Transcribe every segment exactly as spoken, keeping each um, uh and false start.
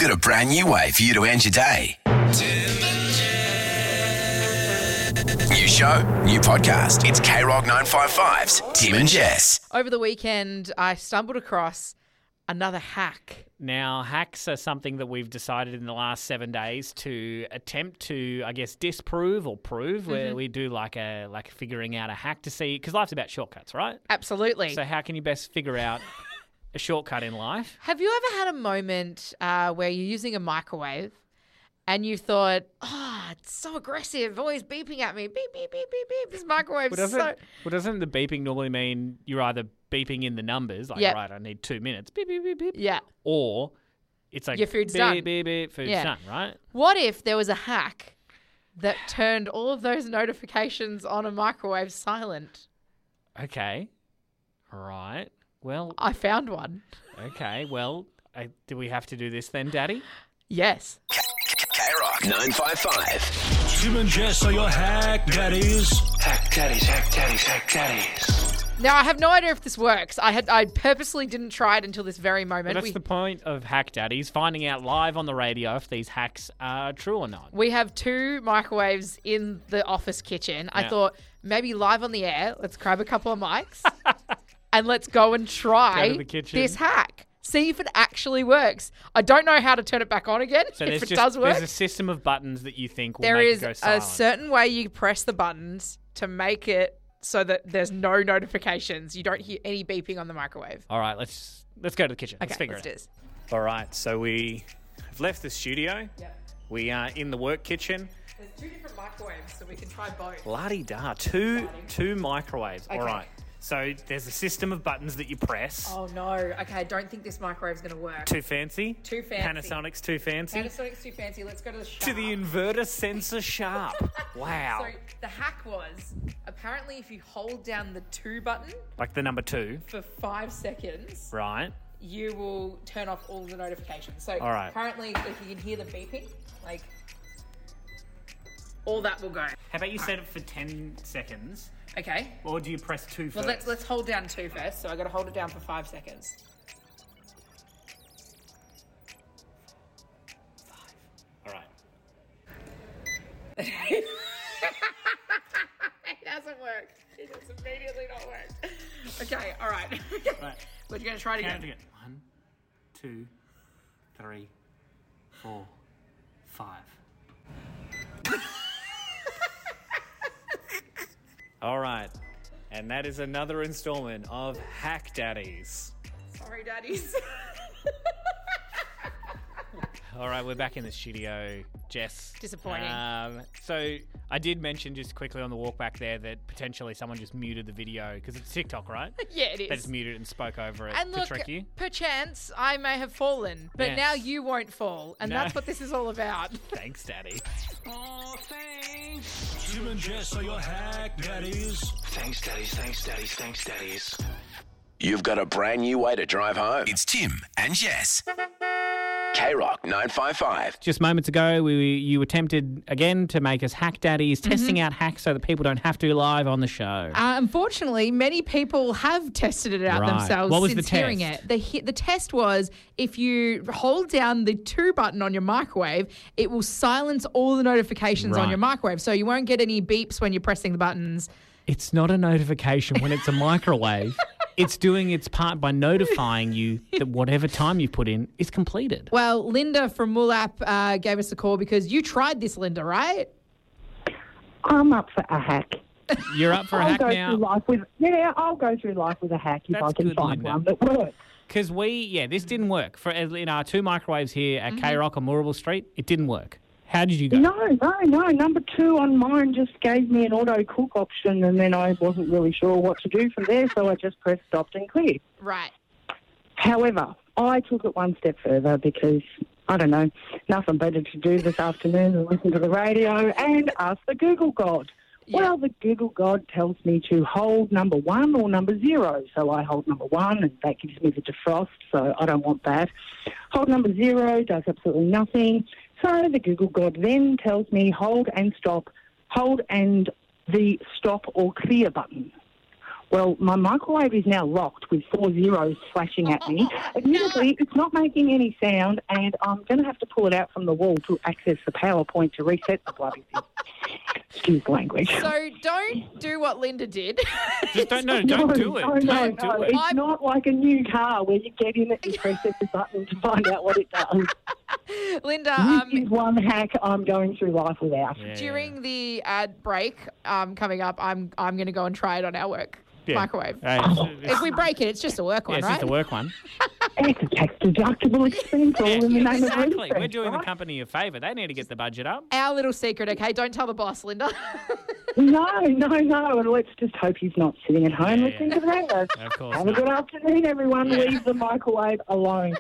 got a brand new way for you to end your day. New show, new podcast. It's K Rock nine five five's Tim and Jess. Over the weekend, I stumbled across another hack. Now, hacks are something that we've decided in the last seven days to attempt to, I guess, disprove or prove, mm-hmm. where we do like a like figuring out a hack to see, because life's about shortcuts, right? Absolutely. So how can you best figure out a shortcut in life? Have you ever had a moment uh, where you're using a microwave and you thought, oh, it's so aggressive, always beeping at me, beep, beep, beep, beep, beep, this microwave's well, doesn't, so... Well, doesn't the beeping normally mean you're either beeping in the numbers, like, yep. right, I need two minutes, beep, beep, beep, beep, yeah, or it's like, your food's beep, done. beep, beep, beep, food's yeah. done, right? What if there was a hack that turned all of those notifications on a microwave silent? Okay, right, well... I found one. Okay, well, I, do we have to do this then, Daddy? Yes. K-Rock nine five five. Tim and Jess are your hack daddies. Hack daddies, hack daddies, hack daddies. Now, I have no idea if this works. I had I purposely didn't try it until this very moment. Well, that's we, the point of Hack Daddies, finding out live on the radio if these hacks are true or not. We have two microwaves in the office kitchen. Yeah. I thought maybe live on the air, let's grab a couple of mics and let's go and try Go to the kitchen. this hack. See if it actually works. I don't know how to turn it back on again, So if there's it just, does work. There's a system of buttons that you think will There make is it go a silent. certain way you press the buttons to make it so that there's no notifications. You don't hear any beeping on the microwave. All right, let's let's go to the kitchen. Okay, let's figure let's do it this. out. All right, so we have left the studio. Yep. We are in the work kitchen. There's two different microwaves, so we can try both. La-di-da, two, two microwaves. Okay. All right. So there's a system of buttons that you press. Oh, no. Okay, I don't think this microwave's going to work. Too fancy? Too fancy. Panasonic's too fancy? Panasonic's too fancy. Let's go to the shop. To the inverter sensor sharp. Wow. So the hack was, apparently if you hold down the two button Like the number two. for five seconds, Right. you will turn off all the notifications. So All right. apparently if you can hear the beeping, like, all that will go. How about you set it for ten seconds? Okay. Or do you press two first? Well, let's let's hold down two first. So I got to hold it down for five seconds. All right. It doesn't work. It does immediately not work. Okay, all right. Right. We're going to try it Count again. it again. One, two, three, four, five. All right. And that is another installment of Hack Daddies. Sorry, daddies. All right, we're back in the studio, Jess. Disappointing. Um, so I did mention just quickly on the walk back there that potentially someone just muted the video because it's TikTok, right? Yeah, it They is. just muted it and spoke over it And to look, trick you. perchance I may have fallen, but Yes. now you won't fall, and No. that's what this is all about. Thanks, Daddy. Oh, thanks. Tim and Jess are your hack daddies. Thanks, daddies, thanks, daddies, thanks, daddies. You've got a brand new way to drive home. It's Tim and Jess. K-Rock nine five five. Just moments ago, we you attempted again to make us Hack Daddies, testing out hacks so that people don't have to live on the show. Uh, unfortunately, many people have tested it out Right. themselves What was since the hearing test? it. The, he- the test was if you hold down the two button on your microwave, it will silence all the notifications on Right. your microwave. So you won't get any beeps when you're pressing the buttons. It's not a notification when it's a microwave. It's doing its part by notifying you that whatever time you put in is completed. Well, Linda from Woolap uh, gave us a call because you tried this, Linda, right? I'm up for a hack. You're up for a I'll hack go now? through life with yeah. I'll go through life with a hack if That's I can good, find Linda. one that works. Because we, yeah, this didn't work. For in our two microwaves here at K-Rock on Moorabool Street, it didn't work. How did you go? No, no, no. Number two on mine just gave me an auto cook option, and then I wasn't really sure what to do from there, so I just pressed stopped and clear. Right. However, I took it one step further because I don't know, nothing better to do this afternoon than listen to the radio and ask the Google God. Yeah. Well, the Google God tells me to hold number one or number zero. So I hold number one and that gives me the defrost, so I don't want that. Hold number zero does absolutely nothing. So the Google God then tells me hold and stop, hold and the stop or clear button. Well, my microwave is now locked with four zeros flashing at me. Admittedly, no. It's not making any sound, and I'm going to have to pull it out from the wall to access the power point to reset the bloody thing. Excuse language. So don't do what Linda did. Just don't, no, don't no, do it. No, no, don't no. do it. It's I'm... not like a new car where you get in it and press the button to find out what it does. Linda, this um, is one hack I'm going through life without. Yeah. during the ad break um, coming up, I'm I'm going to go and try it on our work Yeah. microwave. Hey, it's- it's- If we break it, it's just a work yeah, one, it's right? just a work one. It's a tax-deductible expense all in the name Exactly. of refresh, We're doing right? the company a favour. They need to get the budget up. Our little secret, okay? Don't tell the boss, Linda. No, no, no. And let's just hope he's not sitting at home Yeah, listening yeah. to the radio. Of course Have not. a good afternoon, everyone. Leave the microwave alone.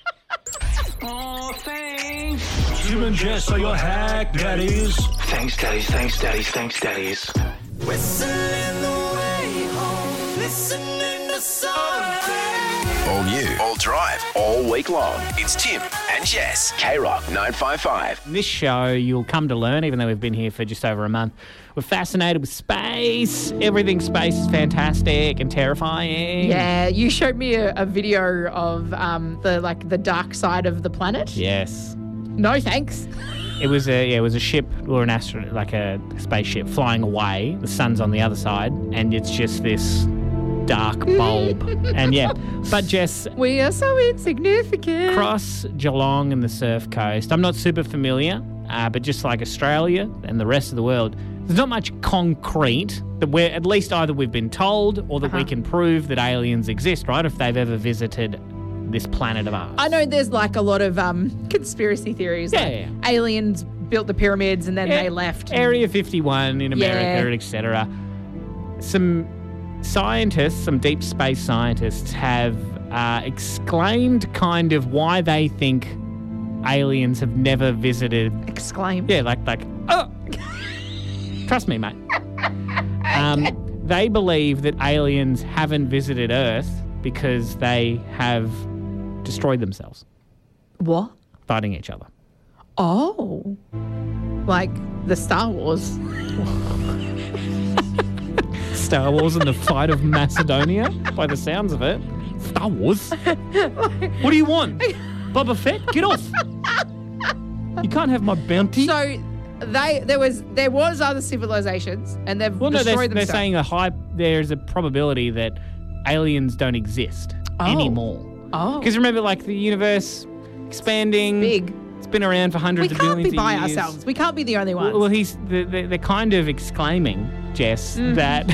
Oh, thanks. Tim and Jess are your hack daddies. Thanks, daddies. Thanks, daddies. Thanks, daddies. Whistling the way home, listening to something. All you, all drive, all week long. It's Tim and Jess. K-Rock nine five five. In this show, you'll come to learn, even though we've been here for just over a month, we're fascinated with space. Everything space is fantastic and terrifying. Yeah, you showed me a, a video of um, the like the dark side of the planet. Yes. No thanks. It was a yeah, it was a ship or an astro like a spaceship flying away. The sun's on the other side, and it's just this dark bulb. And yeah, but Jess, We are so insignificant. across Geelong and the Surf Coast, I'm not super familiar, uh, but just like Australia and the rest of the world, there's not much concrete that we're at least either we've been told or that Uh-huh. we can prove that aliens exist, right? If they've ever visited this planet of ours. I know there's like a lot of um, conspiracy theories. Yeah, like yeah. aliens built the pyramids and then Yeah, they left. Area fifty-one in America, Yeah. et cetera. Some scientists, some deep space scientists, have uh, exclaimed kind of why they think aliens have never visited. Exclaim. Yeah, like like oh, trust me, mate. Um, they believe that aliens haven't visited Earth because they have destroyed themselves, What? fighting each other. Oh. Like the Star Wars. Star Wars and the Fight of Macedonia, by the sounds of it. Star Wars? What do you want? Boba Fett? Get off. You can't have my bounty. So they there was there was other civilizations and they've well, no, destroyed they're, they're themselves. saying a high, there's a probability that aliens don't exist Oh. anymore. Oh. Because remember, like, the universe expanding. Big. It's been around for We hundreds of can't billions be by of years. ourselves. We can't be the only ones. Well, he's they're, they're kind of exclaiming, Jess, Mm-hmm. that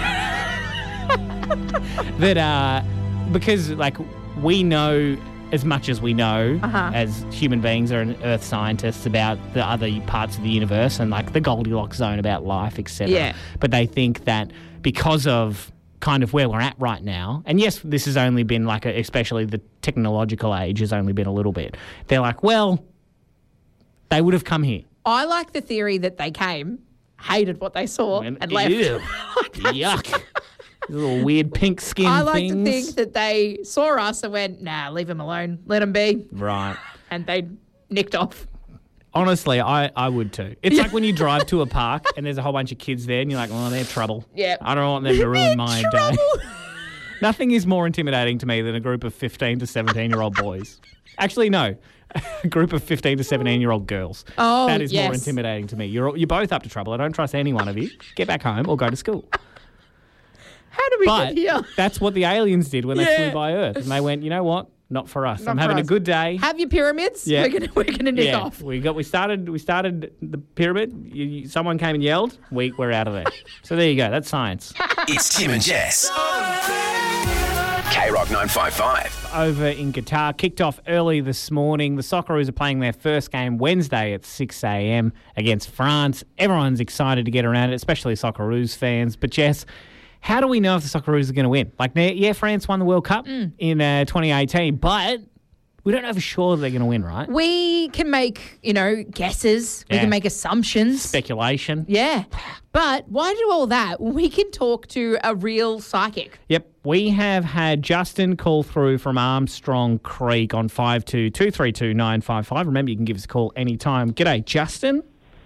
that uh, because like we know as much as we know Uh-huh. as human beings or Earth scientists about the other parts of the universe and like the Goldilocks zone about life, et cetera. Yeah. But they think that because of kind of where we're at right now, and yes, this has only been like, a, especially the technological age has only been a little bit. They're like, well, they would have come here. I like the theory that they came, hated what they saw, and, And- left. ew. Yuck. These little weird pink skin I like things. to think that they saw us and went, nah, leave them alone. Let them be. Right. And they nicked off. Honestly, I, I would too. It's like when you drive to a park and there's a whole bunch of kids there and you're like, oh, they're trouble. Yeah. I don't want them to ruin my day. Trouble. Nothing is more intimidating to me than a group of fifteen to seventeen-year-old boys. Actually, no. A group of fifteen to seventeen-year-old girls. Oh, That is more yes. intimidating to me. You're, you're both up to trouble. I don't trust any one of you. Get back home or go to school. How did we But get here? that's what the aliens did when they Yeah. flew by Earth. And they went, you know what? Not for us. Not I'm for having us. a good day. Have your pyramids. Yeah. We're gonna we're gonna nick yeah, off. we got we started we started the pyramid. You, you, someone came and yelled. We we're out of there. So there you go. That's science. It's Tim and Jess. K-Rock nine five five. Over in Qatar, kicked off early this morning. The Socceroos are playing their first game Wednesday at six a.m. against France. Everyone's excited to get around it, especially Socceroos fans. But Jess, how do we know if the Socceroos are going to win? Like, yeah, France won the World Cup in uh, twenty eighteen, but we don't know for sure they're going to win, right? We can make, you know, guesses. We Yeah. can make assumptions. Speculation. Yeah. But why do all that? We can talk to a real psychic. Yep, we have had Justin call through from Armstrong Creek on five two two three two nine five five. Remember, you can give us a call anytime. G'day, Justin.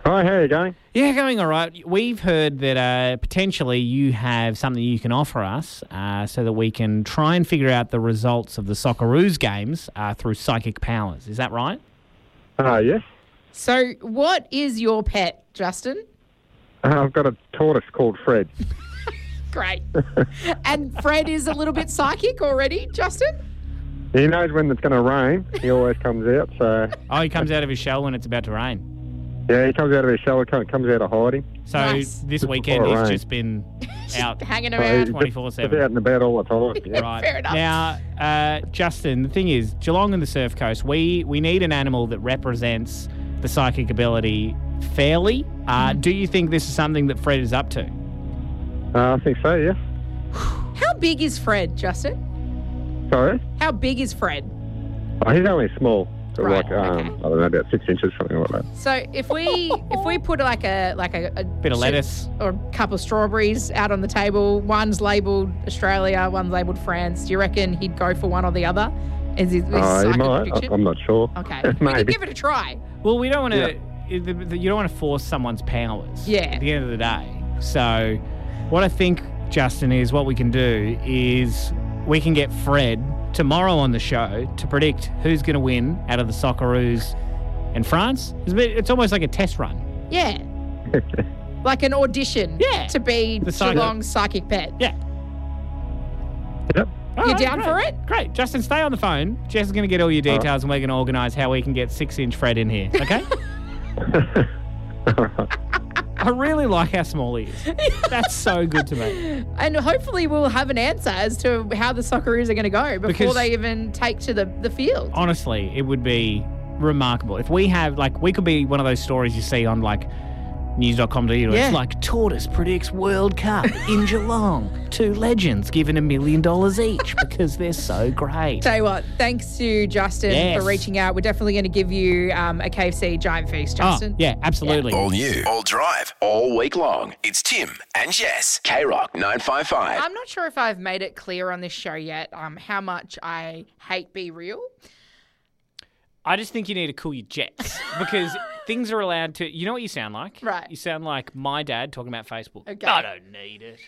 Hi, how are you going? Yeah, going all right. We've heard that uh, potentially you have something you can offer us uh, so that we can try and figure out the results of the Socceroos games uh, through psychic powers. Is that right? Uh, yes. So what is your pet, Justin? Uh, I've got a tortoise called Fred. Great. And Fred is a little bit psychic already, Justin? He knows when it's going to rain. He always comes out, so... Oh, he comes out of his shell when it's about to rain. Yeah, he comes out of his shell, comes comes out of hiding. So Nice. this Just weekend before it he's rains. just been out Hanging So around. he's twenty-four seven. Just out in the bed all the time. Yeah. Right. Fair enough. Now, uh, Justin, the thing is, Geelong and the Surf Coast, we, we need an animal that represents the psychic ability fairly. Uh, Mm-hmm. do you think this is something that Fred is up to? Uh, I think so, yeah. How big is Fred, Justin? Sorry? How big is Fred? Oh, he's only small. So Right, like, um, okay. I don't know, about six inches, something like that. So if we if we put like a like a, a Bit of lettuce. or a couple of strawberries out on the table, one's labelled Australia, one's labelled France. Do you reckon he'd go for one or the other? Is his, his Uh, he psychic might. prediction? I- I'm not sure. Okay, we could Maybe. give it a try. Well, we don't want to. Yeah. You don't want to force someone's powers. Yeah. At the end of the day. So, what I think, Justin, is what we can do is we can get Fred tomorrow on the show to predict who's going to win out of the Socceroos and France. It's, a bit, it's almost like a test run. Yeah, like an audition. Yeah. To be The psychic- Geelong's psychic pet. Yeah. Yep. All You right, down great. for it? Great. Justin, stay on the phone. Jess is going to get all your All right. details and we're going to organise how we can get six-inch Fred in here, okay? I really like how small he is. That's so good to me. And hopefully we'll have an answer as to how the Socceroos are going to go before Because- they even take to the, the field. Honestly, it would be remarkable. If we have, like, we could be one of those stories you see on, like, news dot com dot a u. Yeah. It's like, Tortoise predicts World Cup in Geelong. Two legends given a million dollars each because they're so great. Tell you what, thanks to Justin Yes. for reaching out. We're definitely going to give you um, a K F C giant feast, Oh, Justin. yeah, absolutely. All new, all drive, all week long. It's Tim and Jess. K Rock nine five five. I'm not sure if I've made it clear on this show yet um, how much I hate Be Real. I just think you need to cool your jets because things are allowed to. You know what you sound like? Right. You sound like my dad talking about Facebook. Okay. I don't need it.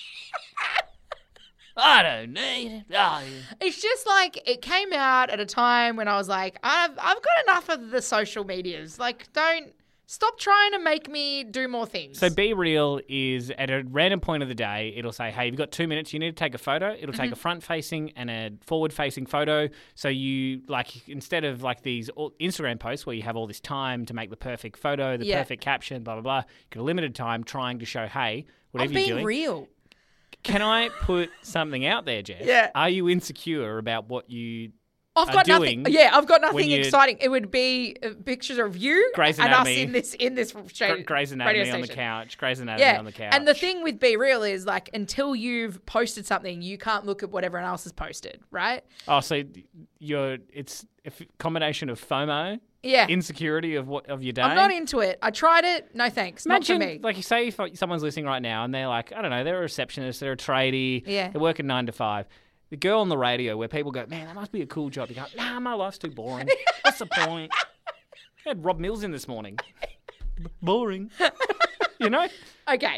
I don't need it. Oh, yeah. It's just like it came out at a time when I was like, I've I've got enough of the social medias. Like, don't stop trying to make me do more things. So Be Real is at a random point of the day, it'll say, hey, you've got two minutes, you need to take a photo. It'll take a front-facing and a forward-facing photo. So you, like, instead of, like, these all- Instagram posts where you have all this time to make the perfect photo, the Yeah. perfect caption, blah, blah, blah, you get a limited time trying to show, hey, I'm whatever you're being doing. real. Can I put something out there, Jess? Yeah. Are you insecure about what you I've are got doing nothing. Yeah, I've got when nothing you- exciting. It would be uh, pictures of you Grey's and us Anatomy. in this in this show, Gra- Grey's radio Anatomy on the station. couch, Grey's Anatomy Yeah, on the couch? and the thing with Be Real is like until you've posted something, you can't look at what everyone else has posted, right? Oh, so you're, it's a f- combination of FOMO, Yeah, insecurity of what of your day. I'm not into it. I tried it. No thanks. Imagine, not for me. like, you say if someone's listening right now and they're like, I don't know, they're a receptionist, they're a tradie, Yeah. they're working nine to five. The girl on the radio where people go, man, that must be a cool job. You go, nah, my life's too boring. What's the point? I had Rob Mills in this morning. B- boring. You know? Okay,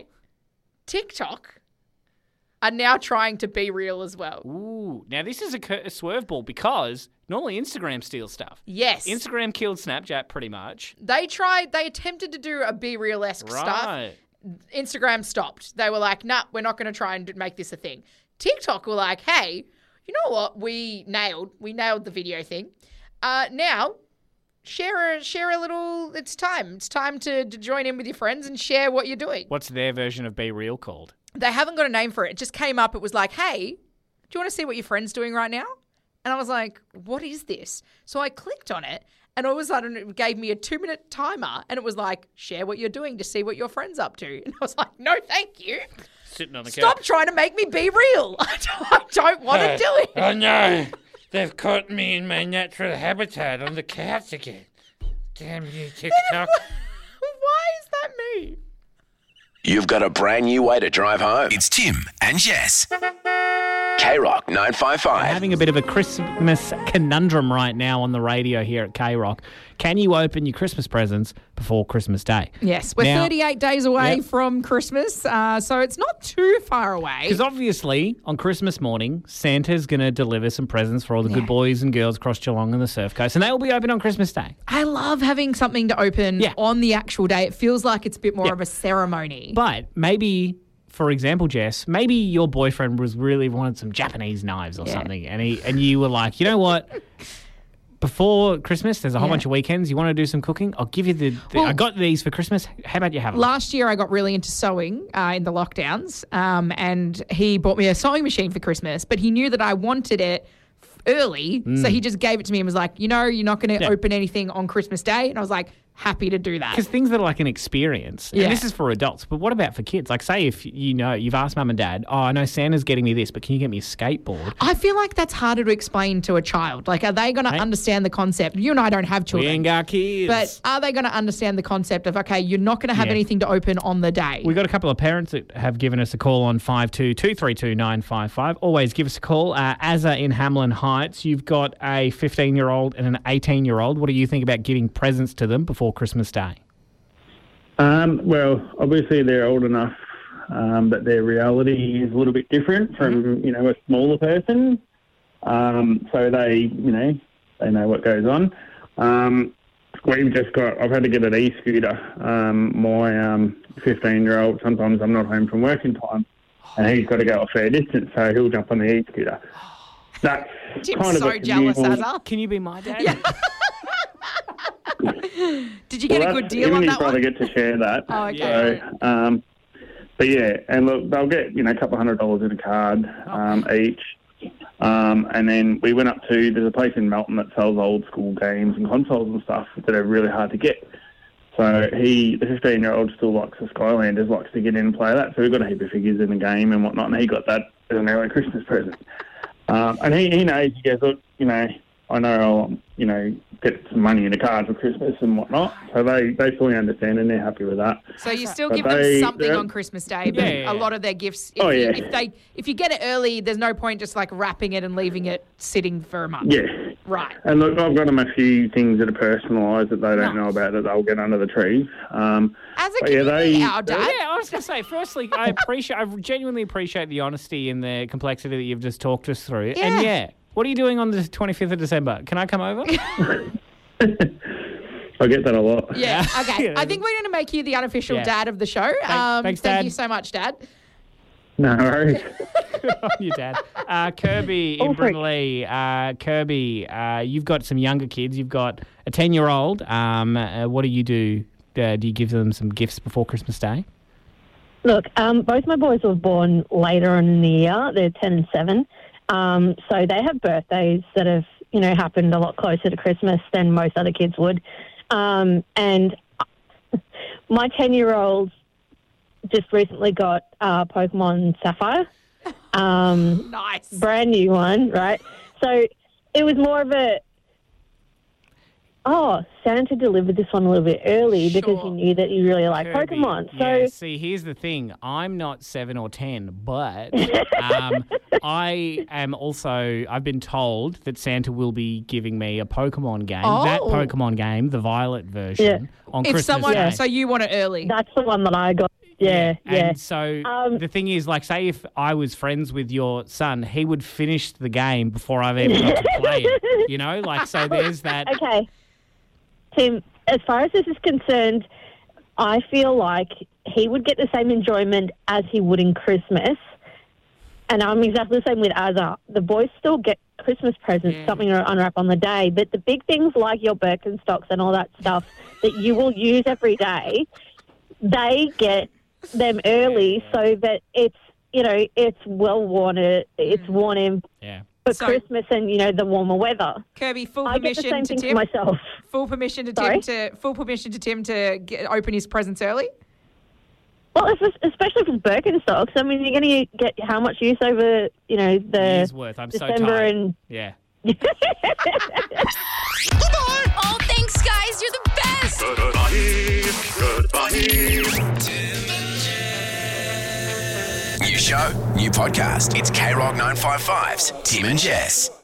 TikTok are now trying to be real as well. Ooh. Now, this is a, cur- a swerve ball because normally Instagram steals stuff. Yes, Instagram killed Snapchat pretty much. they tried. They attempted to do a Be Real-esque stuff. Right. Instagram stopped. They were like, nah, we're not going to try and do- make this a thing. TikTok were like, hey, you know what? We nailed. We nailed the video thing. Uh, now, share a, share a little, it's time. It's time to, to join in with your friends and share what you're doing. What's their version of Be Real called? They haven't got a name for it. It just came up. It was like, hey, do you want to see what your friend's doing right now? And I was like, what is this? So I clicked on it. And all of a sudden, it gave me a two-minute timer, and it was like, share what you're doing to see what your friend's up to. And I was like, no, thank you. Sitting on the Stop couch. trying to make me be real. I don't, I don't want to do it. Oh no, they've caught me in my natural habitat on the couch again. Damn you, TikTok. Why is that me? You've got a brand new way to drive home. It's Tim and Jess. K-Rock nine five five. Having a bit of a Christmas conundrum right now on the radio here at K-Rock. Can you open your Christmas presents before Christmas Day? Yes, we're Now- thirty-eight days away Yep. from Christmas, uh, so it's not too far away. Because obviously, on Christmas morning, Santa's going to deliver some presents for all the Yeah. good boys and girls across Geelong and the Surf Coast, and they will be open on Christmas Day. I love having something to open Yeah. on the actual day. It feels like it's a bit more Yeah. of a ceremony. But maybe, for example, Jess, maybe your boyfriend was really wanted some Japanese knives or Yeah. something, and he and you were like, you know what? Before Christmas, there's a whole Yeah. bunch of weekends. You want to do some cooking? I'll give you the. the Well- I got these for Christmas. How about you have them? Last year, I got really into sewing uh, in the lockdowns, um, and he bought me a sewing machine for Christmas, but he knew that I wanted it f- early, so he just gave it to me and was like, you know, you're not going to Yeah. open anything on Christmas Day. And I was like, happy to do that. Because things that are like an experience, Yeah. and this is for adults, but what about for kids? Like, say if you know you've asked mum and dad, oh, I know Santa's getting me this, but can you get me a skateboard? I feel like that's harder to explain to a child. Like, are they going to Hey. understand the concept? You and I don't have We children. ain't got kids. But are they going to understand the concept of, okay, you're not going to have Yeah. anything to open on the day? We've got a couple of parents that have given us a call on five two two three two nine five five. Always give us a call. Uh, Azza in Hamlin Heights, you've got a fifteen-year-old and an eighteen-year-old. What do you think about giving presents to them before Christmas Day? Um, well, obviously they're old enough um, that their reality is a little bit different from, you know, a smaller person. Um, so they, you know, they know what goes on. Um, we've just got, I've had to get an e-scooter. Um, my um, fifteen-year-old, sometimes I'm not home from work in time, and he's got to go a fair distance, so he'll jump on the e-scooter. That's Jim's kind of so a jealous, usual- Azza. Can you be my dad? Yeah. Did you get Well, a good that's- deal him on and his that brother one? get to share that. Oh, okay. So, um, but yeah, and look, they'll get, you know, a couple of hundred dollars in a card um, each. Um, and then we went up to, there's a place in Melton that sells old school games and consoles and stuff that are really hard to get. So he, the fifteen-year-old still likes the Skylanders, likes to get in and play that. So we got a heap of figures in the game and whatnot, and he got that as an early Christmas present. Um, and he, he knows, he goes, look, you know, I know I'll, you know, get some money in a card for Christmas and whatnot. So they, they fully understand and they're happy with that. So you still But give they- them something they're- on Christmas Day, but Yeah, yeah, a yeah. lot of their gifts. If Oh, you, yeah. If they, if you get it early, there's no point just like wrapping it and leaving it sitting for a month. Yeah. Right. And look, I've got them a few things that are personalised that they don't Nice. know about that they'll get under the trees. Um, As a But yeah, kid, they- our dad. Yeah, I was going to say, firstly, I appreciate, I genuinely appreciate the honesty and the complexity that you've just talked us through. Yeah. And yeah, what are you doing on the twenty-fifth of December? Can I come over? I get that a lot. Yeah. Okay. Yeah. I think we're going to make you the unofficial Yeah. dad of the show. Um, thanks, thank Dad. you so much, Dad. No worries. Your dad. Uh, Kirby in Oh, freak. Brindley. Uh, Kirby, uh, you've got some younger kids. You've got a ten-year-old. Um, uh, what do you do? Uh, do you give them some gifts before Christmas Day? Look, um, both my boys were born later on in the year. They're ten and seven. Um, so they have birthdays that have, you know, happened a lot closer to Christmas than most other kids would. Um, and my ten-year-old just recently got uh, Pokemon Sapphire. Um, Nice. brand new one, right? So it was more of a, oh, Santa delivered this one a little bit early because he Sure. knew that you really like Kirby, Pokemon. So yeah, see, here's the thing. I'm not seven or ten, but um, I am also, I've been told that Santa will be giving me a Pokemon game. That Oh. Pokemon game, the Violet version, Yeah. on If Christmas someone, Day. so you want it early. that's the one that I got. Yeah, yeah. And so Um, the thing is, like, say if I was friends with your son, he would finish the game before I've even got to play it. You know, like, so there's that. Okay. Tim, as far as this is concerned, I feel like he would get the same enjoyment as he would in Christmas. And I'm exactly the same with Azza. The boys still get Christmas presents, Yeah. something to unwrap on the day. But the big things like your Birkenstocks and all that stuff that you will use every day, they get them early so that it's, you know, it's well worn, it's worn in Yeah. for So- Christmas and, you know, the warmer weather. Kirby, full I get the permission same to thing for Tim. myself. Full permission to Sorry? Tim to full permission to Tim to get, open his presents early. Well, it's just- especially for Birkenstocks. I mean, you're going to get how much use over, you know, the Years worth. I'm so December tired. and Yeah. Oh, thanks, guys. You're the best. Good buddies, good buddies. You show, new podcast. It's K Rock nine fifty-five's Tim and Jess.